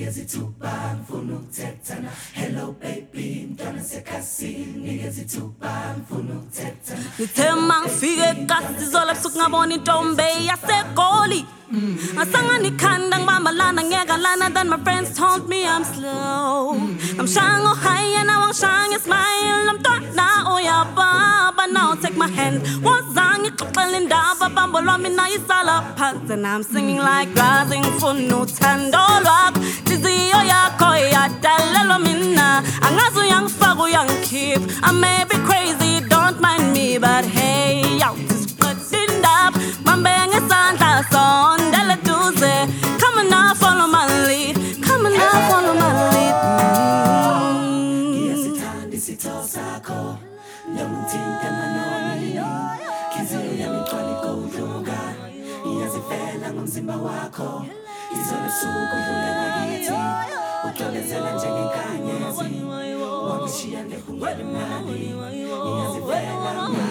ngiyazithupa ngifuna ukuthethana. Hello baby mntwana sekhasin ngiyazithupa ngifuna ukuthethana. Ngithe mangifike eKasizola ebusuku ngabona intombi yaseGoli. Ngasanganikhanda ngibamba lana ngiyeka lana, then my friends told me I'm slow. I'm shango high and I'm shango smile. I'm mntwana uyababa, now take my hand. Wazangi xixele indaba bambo lwami nayisala phansi, and I'm singing like rising ngifuna uthando lwakho. Inhliziyo yakho iyadalelwa mina, angazi uyangifaka uyangikhipha. I may be crazy, don't mind me, but hey, yo, just put it up. Mambe ngesandla sondela duze. Come on now, follow my lead. Come on now, follow my lead. Ngiyasithanda isitho sakho, ngiyamthinta manoni. Inhliziyo yami igcwala ikudluka, ngiyazifela ngomzimba wakho. Izolo ebusuku udlule ngakithi, ugcwelezela njengenkanyezi. Wangishiya ngehungela imali, ngiyazifela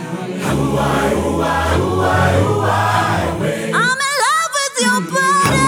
I'm in love with your body.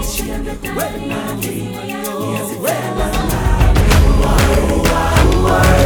Wow.